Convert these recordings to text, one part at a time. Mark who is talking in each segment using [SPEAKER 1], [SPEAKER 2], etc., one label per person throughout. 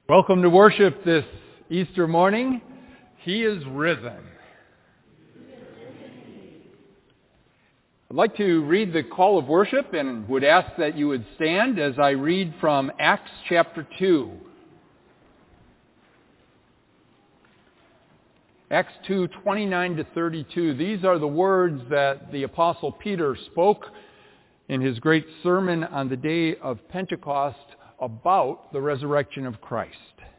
[SPEAKER 1] Welcome to worship this Easter morning. He is risen. I'd like to read the call of worship and would ask that you would stand as I read from Acts chapter 2. Acts 2, 29 to 32. These are the words that the Apostle Peter spoke in his great sermon on the day of Pentecost about the resurrection of Christ.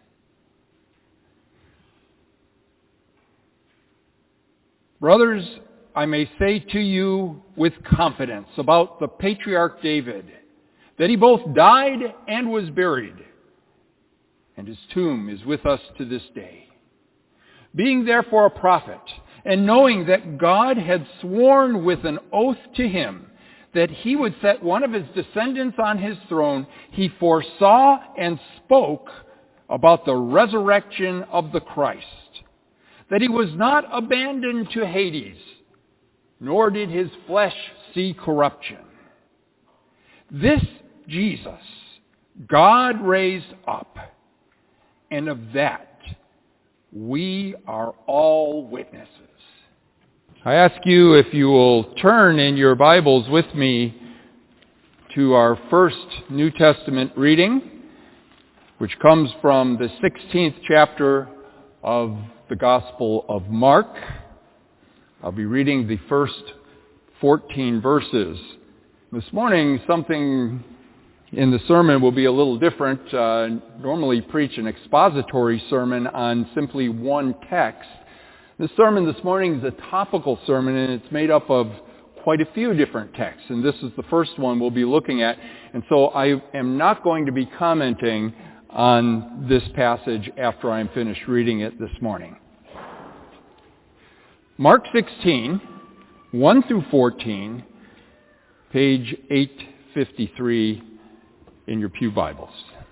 [SPEAKER 1] Brothers, I may say to you with confidence about the patriarch David, that he both died and was buried, and his tomb is with us to this day. Being therefore a prophet, and knowing that God had sworn with an oath to him that he would set one of his descendants on his throne, he foresaw and spoke about the resurrection of the Christ, that he was not abandoned to Hades, nor did his flesh see corruption. This Jesus God raised up, and of that we are all witnesses. I ask you if you will turn in your Bibles with me to our first New Testament reading, which comes from the 16th chapter of the Gospel of Mark. I'll be reading the first 14 verses. This morning, something in the sermon will be a little different. Normally preach an expository sermon on simply one text. This sermon this morning is a topical sermon, and it's made up of quite a few different texts. And this is the first one we'll be looking at. And so I am not going to be commenting on this passage after I'm finished reading it this morning. Mark 16, 1 through 14, page 853 in your pew Bibles.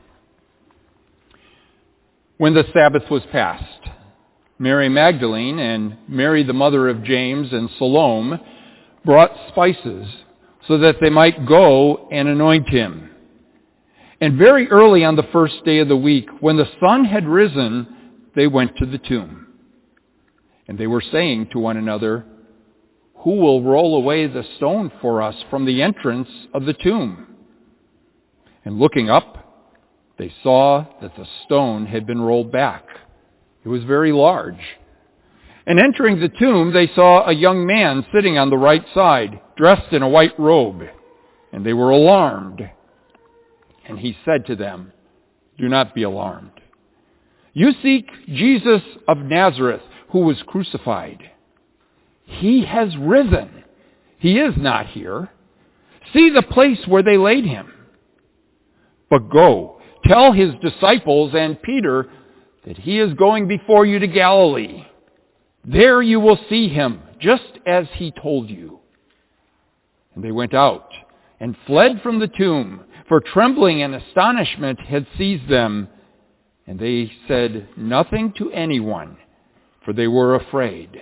[SPEAKER 1] When the Sabbath was past, Mary Magdalene and Mary the mother of James and Salome brought spices so that they might go and anoint him. And very early on the first day of the week, when the sun had risen, they went to the tomb. And they were saying to one another, "Who will roll away the stone for us from the entrance of the tomb?" And looking up, they saw that the stone had been rolled back. It was very large. And entering the tomb, they saw a young man sitting on the right side, dressed in a white robe. And they were alarmed. And he said to them, "Do not be alarmed. You seek Jesus of Nazareth, who was crucified. He has risen. He is not here. See the place where they laid him. But go, tell his disciples and Peter that he is going before you to Galilee. There you will see him, just as he told you." And they went out and fled from the tomb, for trembling and astonishment had seized them. And they said nothing to anyone, for they were afraid.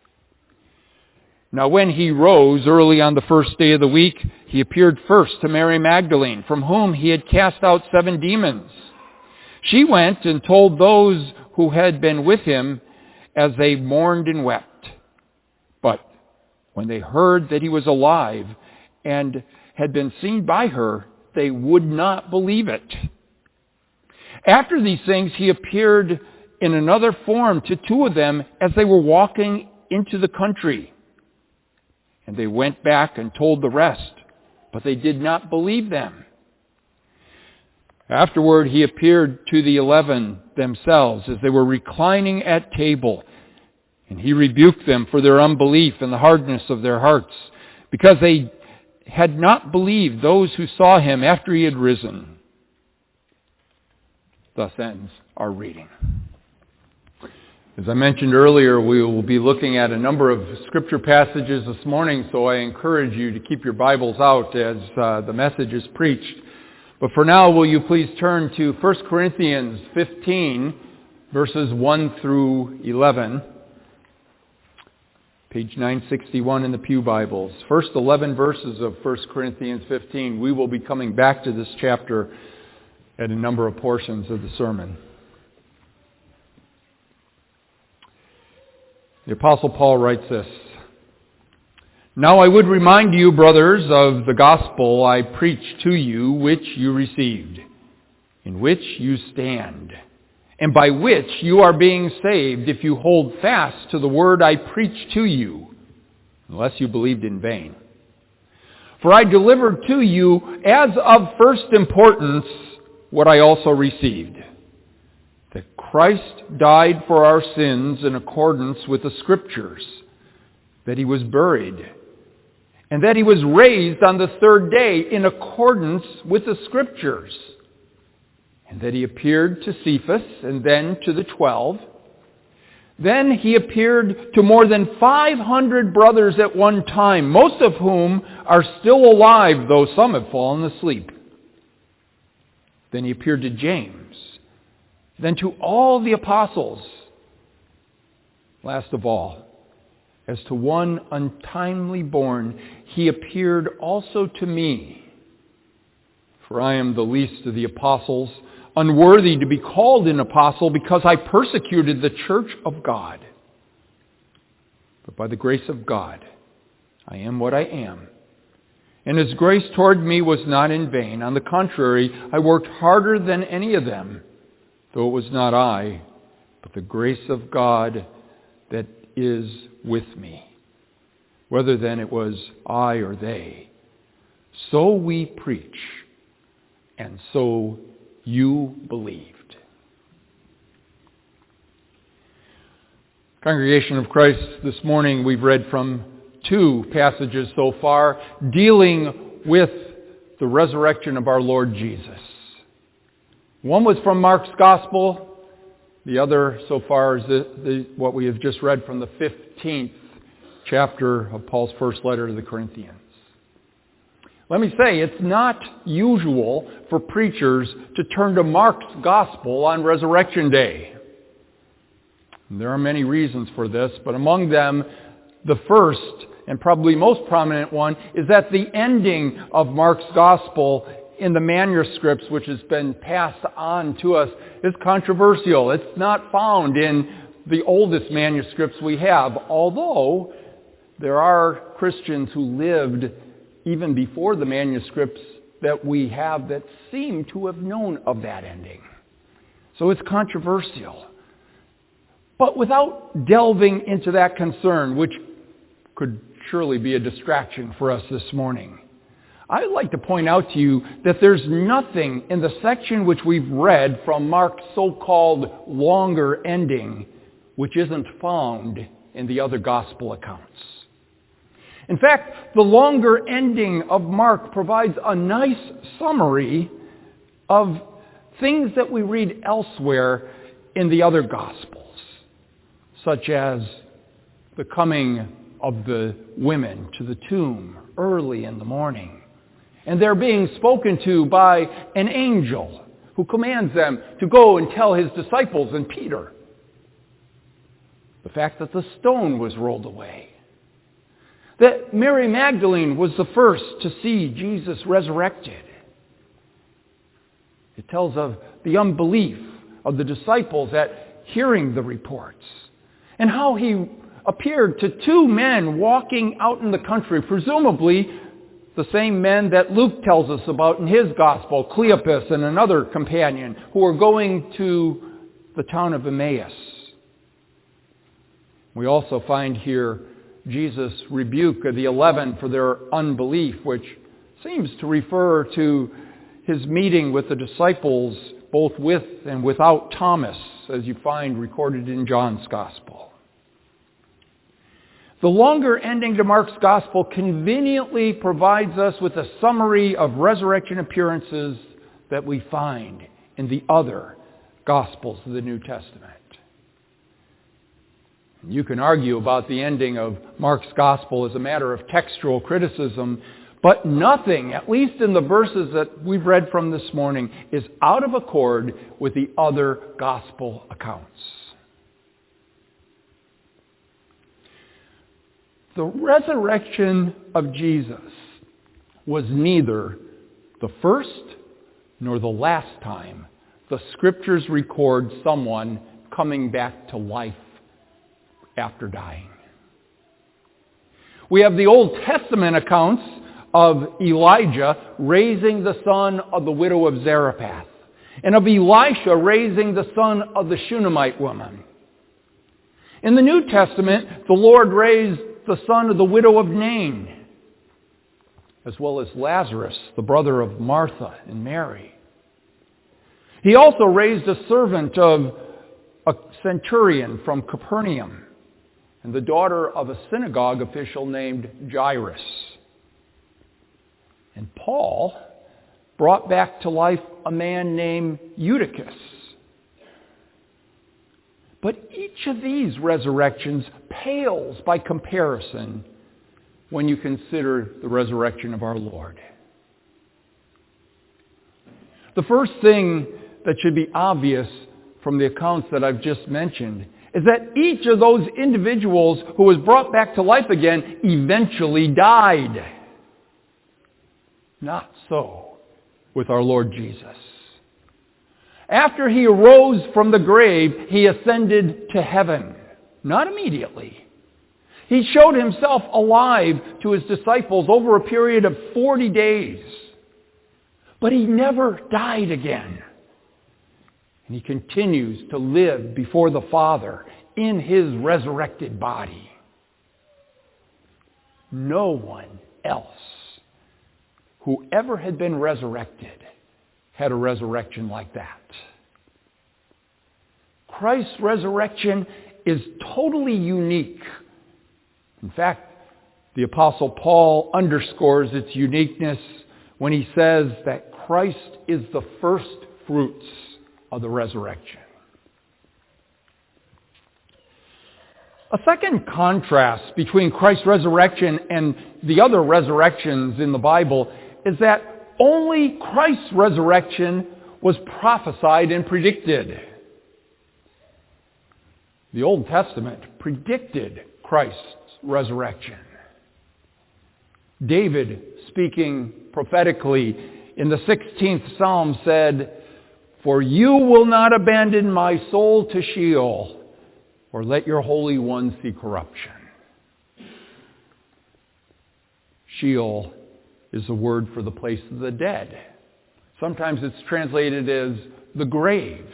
[SPEAKER 1] Now when he rose early on the first day of the week, he appeared first to Mary Magdalene, from whom he had cast out 7 demons. She went and told those who had been with him as they mourned and wept. But when they heard that he was alive and had been seen by her, they would not believe it. After these things, he appeared in another form to 2 of them as they were walking into the country. And they went back and told the rest, but they did not believe them. Afterward, he appeared to the 11 themselves as they were reclining at table. And he rebuked them for their unbelief and the hardness of their hearts, because they had not believed those who saw him after he had risen. Thus ends our reading. As I mentioned earlier, we will be looking at a number of scripture passages this morning, so I encourage you to keep your Bibles out as the message is preached. But for now, will you please turn to 1 Corinthians 15, verses 1 through 11. Page 961 in the pew Bibles. First 11 verses of 1 Corinthians 15. We will be coming back to this chapter at a number of portions of the sermon. The Apostle Paul writes this: "Now I would remind you, brothers, of the gospel I preached to you, which you received, in which you stand, and by which you are being saved, if you hold fast to the word I preached to you, unless you believed in vain. For I delivered to you as of first importance what I also received, that Christ died for our sins in accordance with the Scriptures, that he was buried, and that he was raised on the third day in accordance with the Scriptures, and that he appeared to Cephas and then to the 12. Then he appeared to more than 500 brothers at one time, most of whom are still alive, though some have fallen asleep. Then he appeared to James, then to all the apostles. Last of all, as to one untimely born, he appeared also to me. For I am the least of the apostles, unworthy to be called an apostle, because I persecuted the church of God. But by the grace of God, I am what I am. And his grace toward me was not in vain. On the contrary, I worked harder than any of them, though it was not I, but the grace of God that is with me. Whether then it was I or they, so we preach, and so you believed." Congregation of Christ, this morning we've read from two passages so far dealing with the resurrection of our Lord Jesus. One was from Mark's Gospel. The other so far is what we have just read from the 15th chapter of Paul's first letter to the Corinthians. Let me say, it's not usual for preachers to turn to Mark's Gospel on Resurrection Day. There are many reasons for this, but among them, the first and probably most prominent one is that the ending of Mark's Gospel in the manuscripts, which has been passed on to us, is controversial. It's not found in the oldest manuscripts we have, although there are Christians who lived even before the manuscripts that we have that seem to have known of that ending. So it's controversial. But without delving into that concern, which could surely be a distraction for us this morning, I'd like to point out to you that there's nothing in the section which we've read from Mark's so-called longer ending which isn't found in the other gospel accounts. In fact, the longer ending of Mark provides a nice summary of things that we read elsewhere in the other Gospels, such as the coming of the women to the tomb early in the morning, and they're being spoken to by an angel who commands them to go and tell his disciples and Peter. The fact that the stone was rolled away. That Mary Magdalene was the first to see Jesus resurrected. It tells of the unbelief of the disciples at hearing the reports, and how he appeared to two men walking out in the country, presumably the same men that Luke tells us about in his gospel, Cleopas and another companion, who were going to the town of Emmaus. We also find here Jesus' rebuke of the 11 for their unbelief, which seems to refer to his meeting with the disciples, both with and without Thomas, as you find recorded in John's Gospel. The longer ending to Mark's Gospel conveniently provides us with a summary of resurrection appearances that we find in the other Gospels of the New Testament. You can argue about the ending of Mark's Gospel as a matter of textual criticism, but nothing, at least in the verses that we've read from this morning, is out of accord with the other Gospel accounts. The resurrection of Jesus was neither the first nor the last time the Scriptures record someone coming back to life after dying. We have the Old Testament accounts of Elijah raising the son of the widow of Zarephath, and of Elisha raising the son of the Shunammite woman. In the New Testament, the Lord raised the son of the widow of Nain, as well as Lazarus, the brother of Martha and Mary. He also raised a servant of a centurion from Capernaum, and the daughter of a synagogue official named Jairus. And Paul brought back to life a man named Eutychus. But each of these resurrections pales by comparison when you consider the resurrection of our Lord. The first thing that should be obvious from the accounts that I've just mentioned is that each of those individuals who was brought back to life again eventually died. Not so with our Lord Jesus. After he arose from the grave, he ascended to heaven. Not immediately. He showed himself alive to his disciples over a period of 40 days. But he never died again. And he continues to live before the Father in his resurrected body. No one else who ever had been resurrected had a resurrection like that. Christ's resurrection is totally unique. In fact, the Apostle Paul underscores its uniqueness when he says that Christ is the first fruits of the resurrection. A second contrast between Christ's resurrection and the other resurrections in the Bible is that only Christ's resurrection was prophesied and predicted. The Old Testament predicted Christ's resurrection. David, speaking prophetically in the 16th Psalm, said, "For you will not abandon my soul to Sheol, or let your Holy One see corruption." Sheol is a word for the place of the dead. Sometimes it's translated as the grave.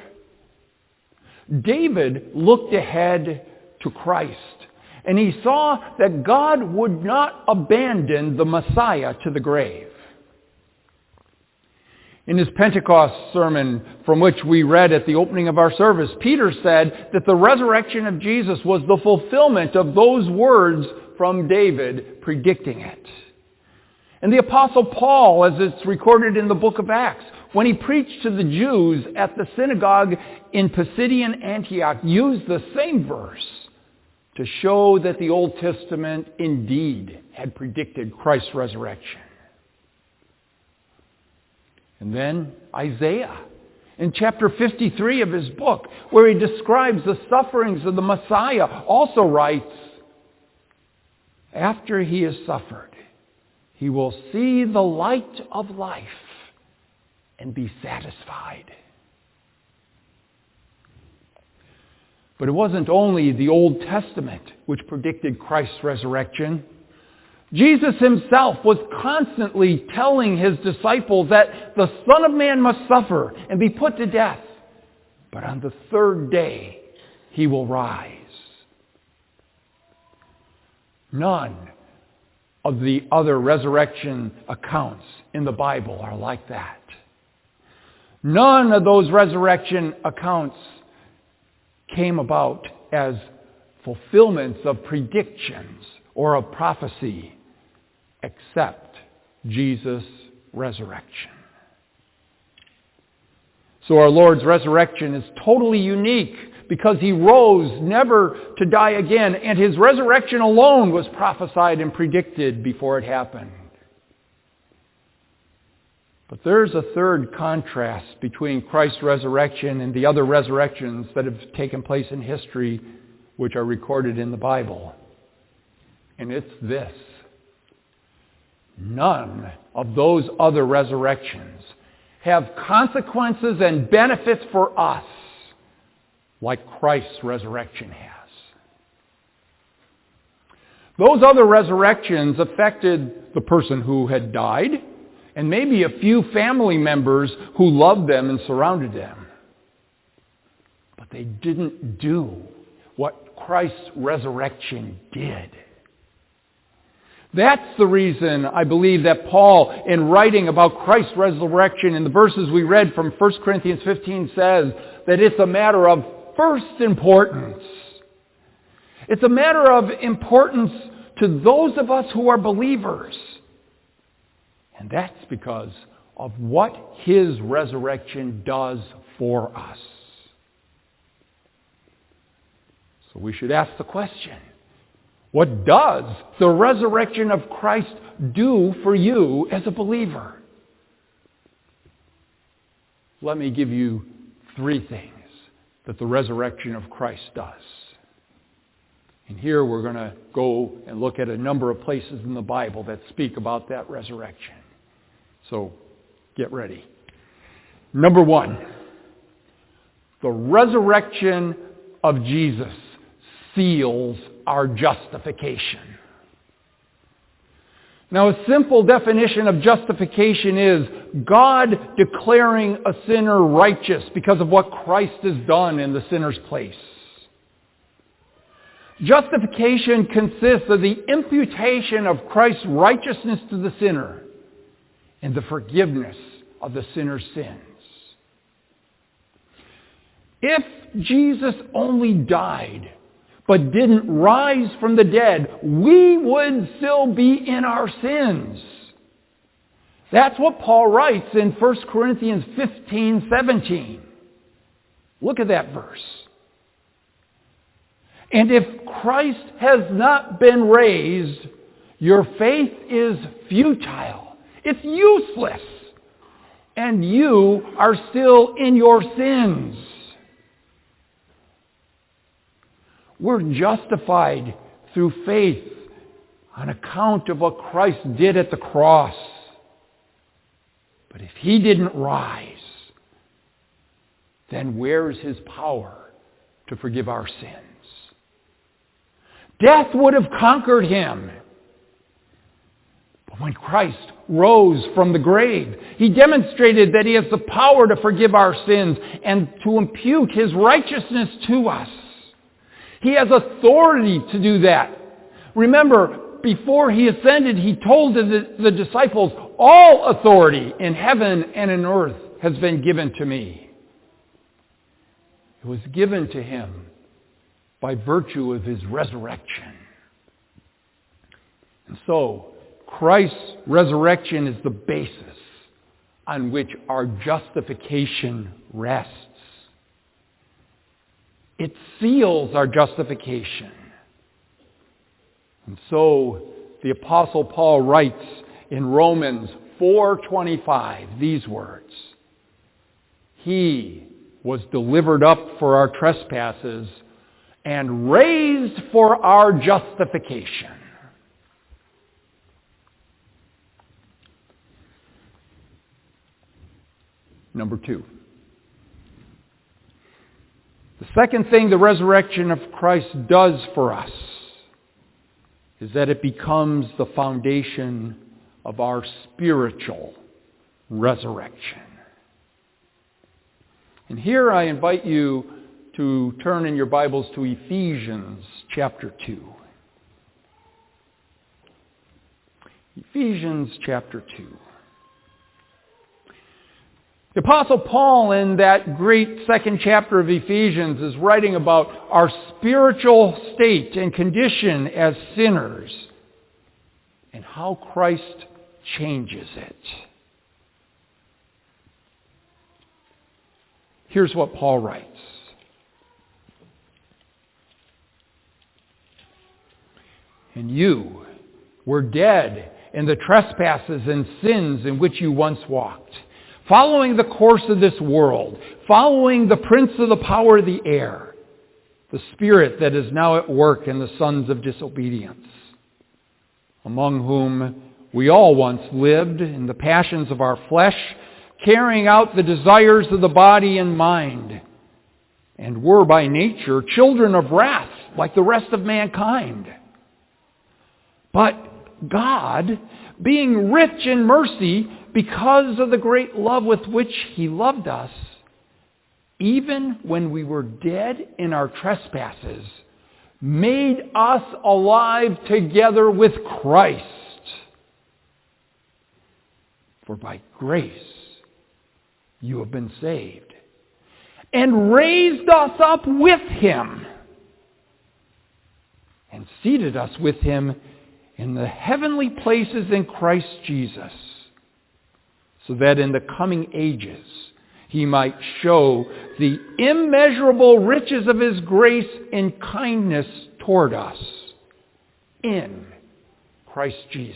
[SPEAKER 1] David looked ahead to Christ, and he saw that God would not abandon the Messiah to the grave. In his Pentecost sermon, from which we read at the opening of our service, Peter said that the resurrection of Jesus was the fulfillment of those words from David predicting it. And the Apostle Paul, as it's recorded in the book of Acts, when he preached to the Jews at the synagogue in Pisidian Antioch, used the same verse to show that the Old Testament indeed had predicted Christ's resurrection. And then Isaiah, in chapter 53 of his book, where he describes the sufferings of the Messiah, also writes, "After he has suffered, he will see the light of life and be satisfied." But it wasn't only the Old Testament which predicted Christ's resurrection. Jesus himself was constantly telling his disciples that the Son of Man must suffer and be put to death, but on the third day he will rise. None of the other resurrection accounts in the Bible are like that. None of those resurrection accounts came about as fulfillments of predictions or of prophecy, except Jesus' resurrection. So our Lord's resurrection is totally unique because he rose never to die again, and his resurrection alone was prophesied and predicted before it happened. But there's a third contrast between Christ's resurrection and the other resurrections that have taken place in history, which are recorded in the Bible. And it's this: none of those other resurrections have consequences and benefits for us like Christ's resurrection has. Those other resurrections affected the person who had died and maybe a few family members who loved them and surrounded them. But they didn't do what Christ's resurrection did. That's the reason I believe that Paul, in writing about Christ's resurrection in the verses we read from 1 Corinthians 15, says that it's a matter of first importance. It's a matter of importance to those of us who are believers. And that's because of what his resurrection does for us. So we should ask the question, what does the resurrection of Christ do for you as a believer? Let me give you 3 things that the resurrection of Christ does. And here we're going to go and look at a number of places in the Bible that speak about that resurrection. So get ready. Number 1, the resurrection of Jesus seals our justification. Now, a simple definition of justification is God declaring a sinner righteous because of what Christ has done in the sinner's place. Justification consists of the imputation of Christ's righteousness to the sinner and the forgiveness of the sinner's sins. If Jesus only died but didn't rise from the dead, we would still be in our sins. That's what Paul writes in 1 Corinthians 15:17. Look at that verse. And if Christ has not been raised, your faith is futile. It's useless. And you are still in your sins. We're justified through faith on account of what Christ did at the cross. But if he didn't rise, then where's his power to forgive our sins? Death would have conquered him. But when Christ rose from the grave, he demonstrated that he has the power to forgive our sins and to impute his righteousness to us. He has authority to do that. Remember, before he ascended, he told the disciples, all authority in heaven and in earth has been given to me. It was given to him by virtue of his resurrection. And so, Christ's resurrection is the basis on which our justification rests. It seals our justification. And so, the Apostle Paul writes in Romans 4:25 these words, He was delivered up for our trespasses and raised for our justification. Number 2. The second thing the resurrection of Christ does for us is that it becomes the foundation of our spiritual resurrection. And here I invite you to turn in your Bibles to Ephesians chapter 2. Ephesians chapter 2. The Apostle Paul, in that great second chapter of Ephesians, is writing about our spiritual state and condition as sinners and how Christ changes it. Here's what Paul writes. And you were dead in the trespasses and sins in which you once walked, following the course of this world, following the prince of the power of the air, the spirit that is now at work in the sons of disobedience, among whom we all once lived in the passions of our flesh, carrying out the desires of the body and mind, and were by nature children of wrath like the rest of mankind. But God, being rich in mercy because of the great love with which He loved us, even when we were dead in our trespasses, made us alive together with Christ. For by grace you have been saved, and raised us up with Him, and seated us with Him in the heavenly places in Christ Jesus, so that in the coming ages He might show the immeasurable riches of His grace and kindness toward us in Christ Jesus.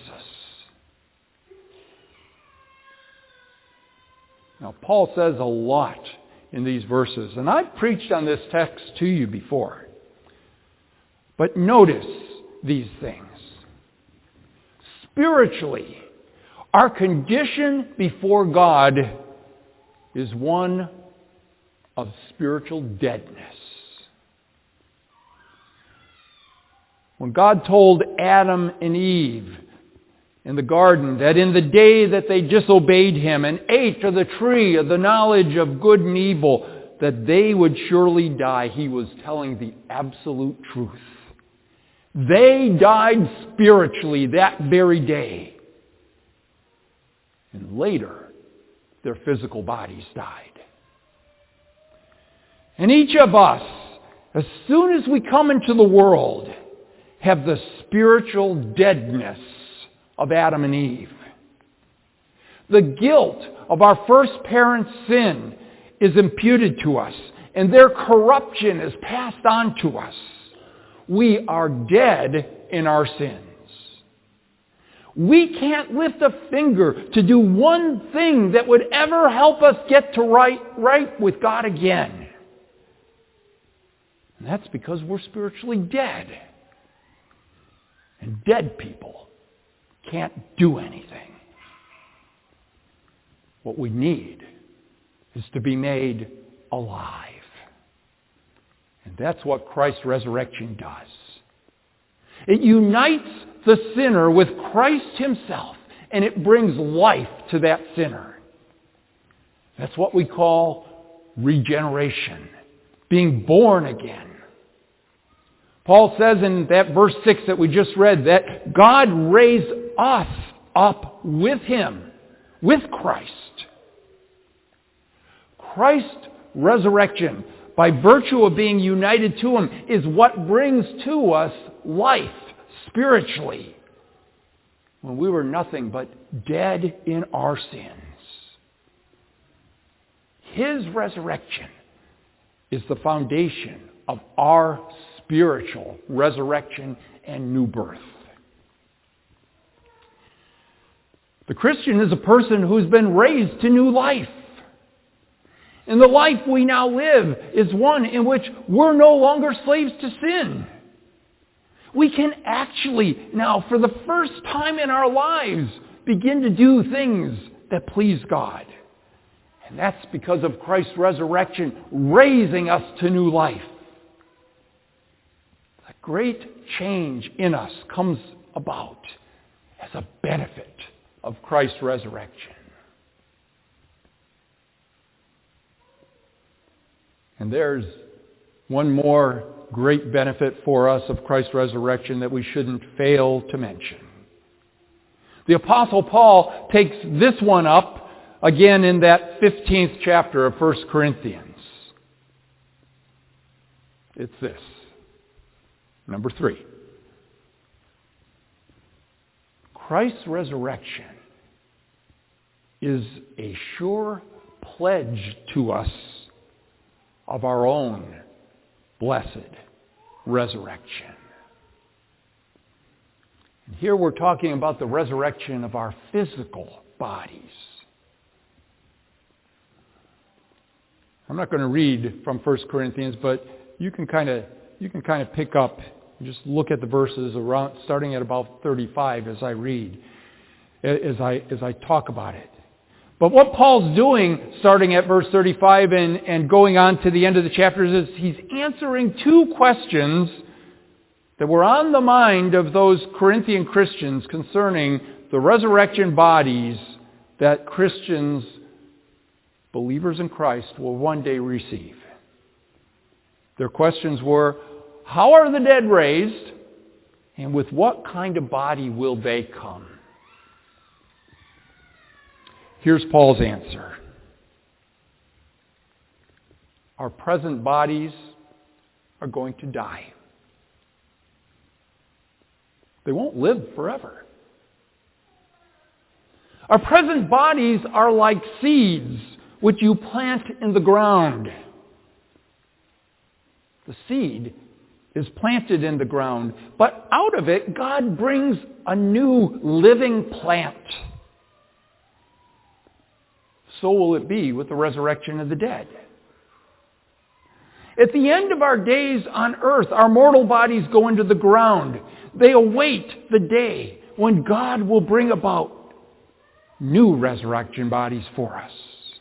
[SPEAKER 1] Now, Paul says a lot in these verses, and I've preached on this text to you before. But notice these things. Spiritually, our condition before God is one of spiritual deadness. When God told Adam and Eve in the garden that in the day that they disobeyed Him and ate of the tree of the knowledge of good and evil, that they would surely die, He was telling the absolute truth. They died spiritually that very day. And later, their physical bodies died. And each of us, as soon as we come into the world, have the spiritual deadness of Adam and Eve. The guilt of our first parents' sin is imputed to us, and their corruption is passed on to us. We are dead in our sins. We can't lift a finger to do one thing that would ever help us get to right with God again. And that's because we're spiritually dead. And dead people can't do anything. What we need is to be made alive. And that's what Christ's resurrection does. It unites the sinner with Christ Himself, and it brings life to that sinner. That's what we call regeneration, being born again. Paul says in that verse 6 that we just read that God raised us up with Him, with Christ. Christ's resurrection, by virtue of being united to Him, is what brings to us life spiritually when we were nothing but dead in our sins. His resurrection is the foundation of our spiritual resurrection and new birth. The Christian is a person who's been raised to new life. And the life we now live is one in which we're no longer slaves to sin. We can actually now, for the first time in our lives, begin to do things that please God. And that's because of Christ's resurrection, raising us to new life. A great change in us comes about as a benefit of Christ's resurrection. And there's one more great benefit for us of Christ's resurrection that we shouldn't fail to mention. The Apostle Paul takes this one up again in that 15th chapter of 1 Corinthians. It's this. Number 3. Christ's resurrection is a sure pledge to us of our own blessed resurrection. And here we're talking about the resurrection of our physical bodies. I'm not going to read from 1 Corinthians, but you can kind of pick up, just look at the verses around, starting at about 35 as I read, as I talk about it. But what Paul's doing, starting at verse 35 and going on to the end of the chapters, is he's answering two questions that were on the mind of those Corinthian Christians concerning the resurrection bodies that Christians, believers in Christ, will one day receive. Their questions were, how are the dead raised, and with what kind of body will they come? Here's Paul's answer. Our present bodies are going to die. They won't live forever. Our present bodies are like seeds which you plant in the ground. The seed is planted in the ground, but out of it God brings a new living plant. So will it be with the resurrection of the dead. At the end of our days on earth, our mortal bodies go into the ground. They await the day when God will bring about new resurrection bodies for us.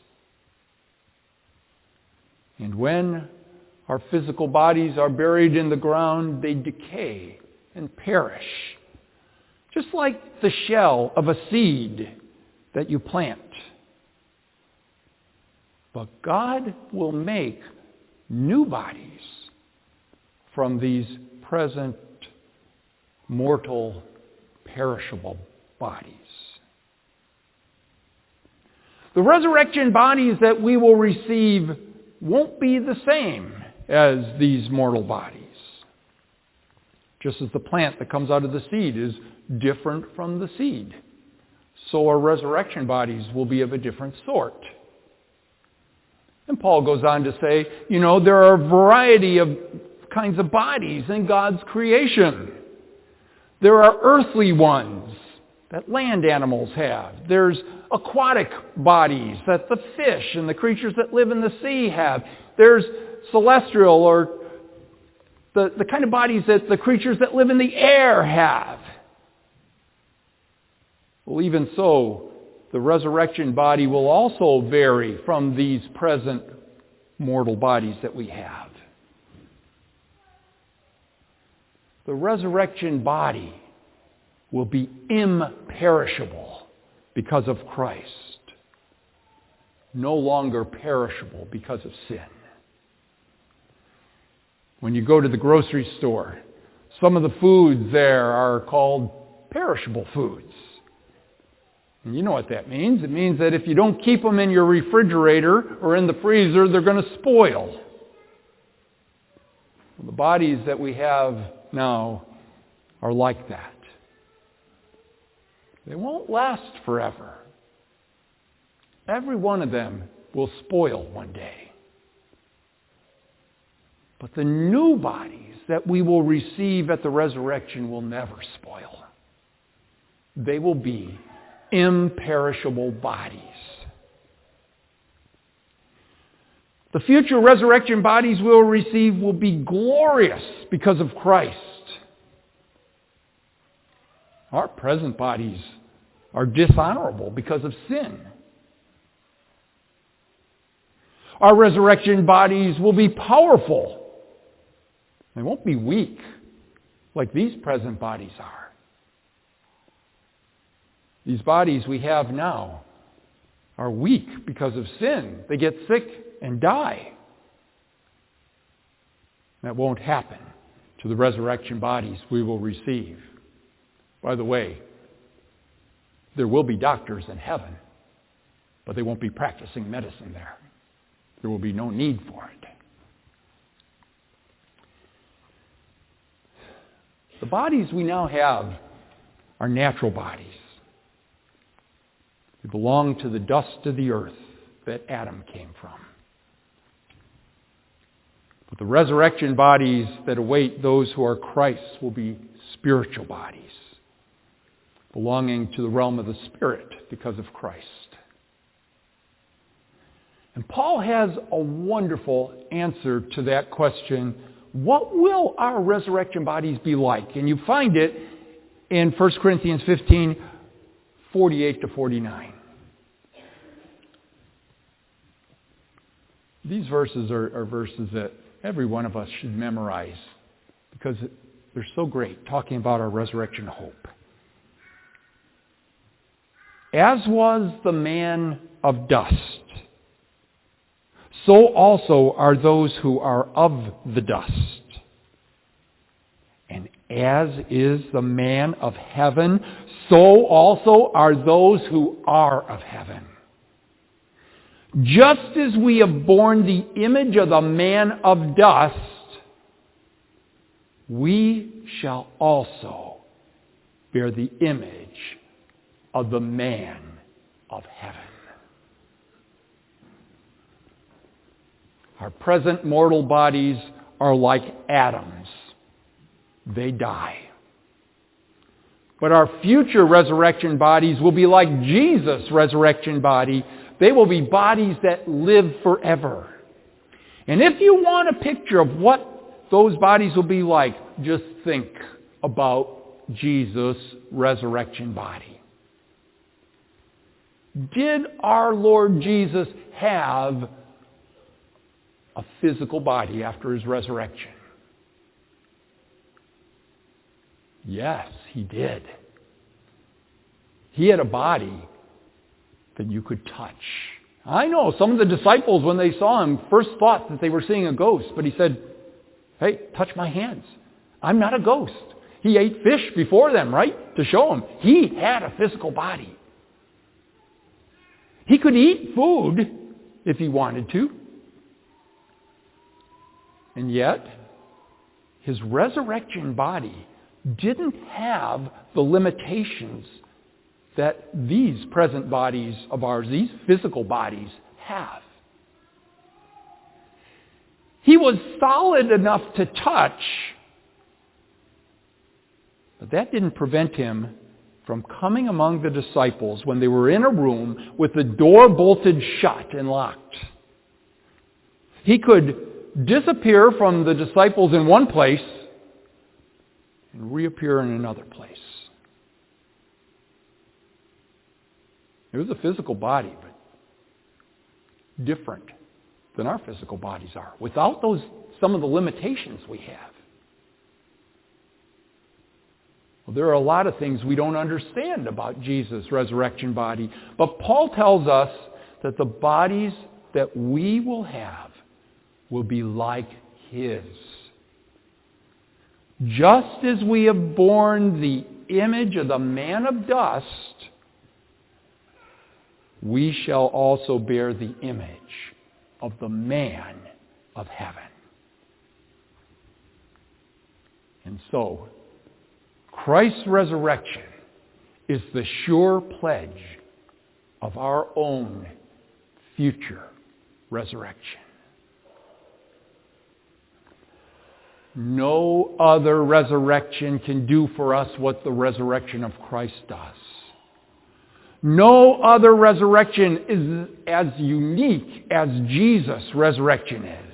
[SPEAKER 1] And when our physical bodies are buried in the ground, they decay and perish, just like the shell of a seed that you plant. But God will make new bodies from these present mortal, perishable bodies. The resurrection bodies that we will receive won't be the same as these mortal bodies. Just as the plant that comes out of the seed is different from the seed, so our resurrection bodies will be of a different sort. And Paul goes on to say, there are a variety of kinds of bodies in God's creation. There are earthly ones that land animals have. There's aquatic bodies that the fish and the creatures that live in the sea have. There's celestial, or the kind of bodies that the creatures that live in the air have. Well, even so, the resurrection body will also vary from these present mortal bodies that we have. The resurrection body will be imperishable because of Christ, no longer perishable because of sin. When you go to the grocery store, some of the foods there are called perishable foods. And you know what that means. It means that if you don't keep them in your refrigerator or in the freezer, they're going to spoil. Well, the bodies that we have now are like that. They won't last forever. Every one of them will spoil one day. But the new bodies that we will receive at the resurrection will never spoil. They will be imperishable bodies. The future resurrection bodies we'll receive will be glorious because of Christ. Our present bodies are dishonorable because of sin. Our resurrection bodies will be powerful. They won't be weak like these present bodies are. These bodies we have now are weak because of sin. They get sick and die. That won't happen to the resurrection bodies we will receive. By the way, there will be doctors in heaven, but they won't be practicing medicine there. There will be no need for it. The bodies we now have are natural bodies. They belong to the dust of the earth that Adam came from. But the resurrection bodies that await those who are Christ's will be spiritual bodies, belonging to the realm of the Spirit because of Christ. And Paul has a wonderful answer to that question, what will our resurrection bodies be like? And you find it in 1 Corinthians 15, 48 to 49. These verses are verses that every one of us should memorize because They're so great, talking about our resurrection hope. As was the man of dust, so also are those who are of the dust. And as is the man of heaven, so also are those who are of heaven. Just as we have borne the image of the man of dust, we shall also bear the image of the man of heaven. Our present mortal bodies are like atoms. They die. But our future resurrection bodies will be like Jesus' resurrection body. They will be bodies that live forever. And if you want a picture of what those bodies will be like, just think about Jesus' resurrection body. Did our Lord Jesus have a physical body after his resurrection? Yes, he did. He had a body that you could touch. I know some of the disciples, when they saw him, first thought that they were seeing a ghost, but he said, "Hey, touch my hands. I'm not a ghost." He ate fish before them, right? To show them. He had a physical body. He could eat food if he wanted to. And yet, his resurrection body didn't have the limitations that these present bodies of ours, these physical bodies, have. He was solid enough to touch, but that didn't prevent him from coming among the disciples when they were in a room with the door bolted shut and locked. He could disappear from the disciples in one place and reappear in another place. It was a physical body, but different than our physical bodies are, without some of the limitations we have. Well, there are a lot of things we don't understand about Jesus' resurrection body, but Paul tells us that the bodies that we will have will be like his. Just as we have borne the image of the man of dust, we shall also bear the image of the man of heaven. And so, Christ's resurrection is the sure pledge of our own future resurrection. No other resurrection can do for us what the resurrection of Christ does. No other resurrection is as unique as Jesus' resurrection is.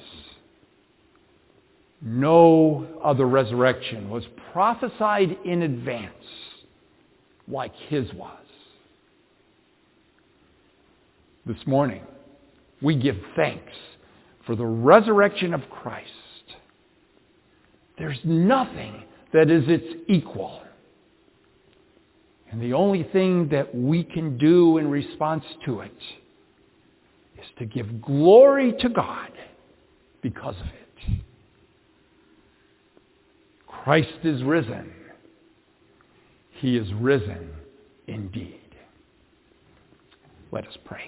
[SPEAKER 1] No other resurrection was prophesied in advance like his was. This morning, we give thanks for the resurrection of Christ. There's nothing that is its equal. And the only thing that we can do in response to it is to give glory to God because of it. Christ is risen. He is risen indeed. Let us pray.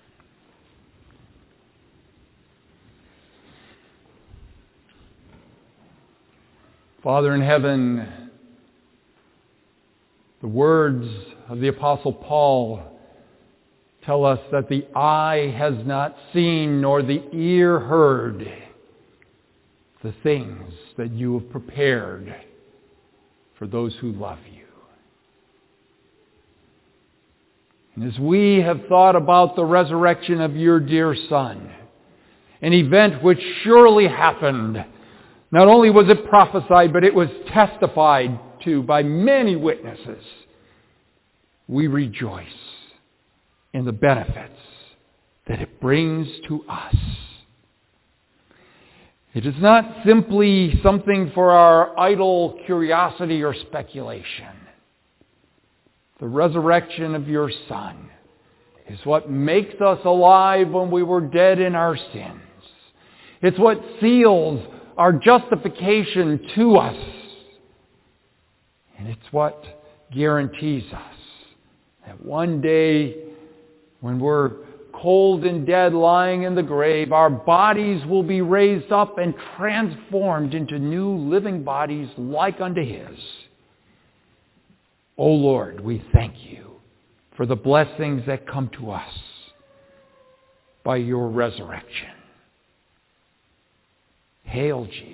[SPEAKER 1] Father in heaven, the words of the Apostle Paul tell us that the eye has not seen nor the ear heard the things that you have prepared for those who love you. And as we have thought about the resurrection of your dear Son, an event which surely happened, not only was it prophesied, but it was testified to by many witnesses, we rejoice in the benefits that it brings to us. It is not simply something for our idle curiosity or speculation. The resurrection of your Son is what makes us alive when we were dead in our sins. It's what seals our justification to us. And it's what guarantees us that one day when we're cold and dead lying in the grave, our bodies will be raised up and transformed into new living bodies like unto His. O Lord, we thank you for the blessings that come to us by your resurrection. Hail Jesus.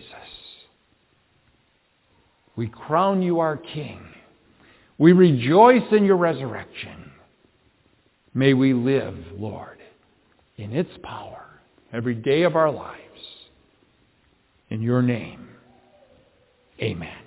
[SPEAKER 1] We crown you our King. We rejoice in your resurrection. May we live, Lord, in its power every day of our lives. In your name, amen.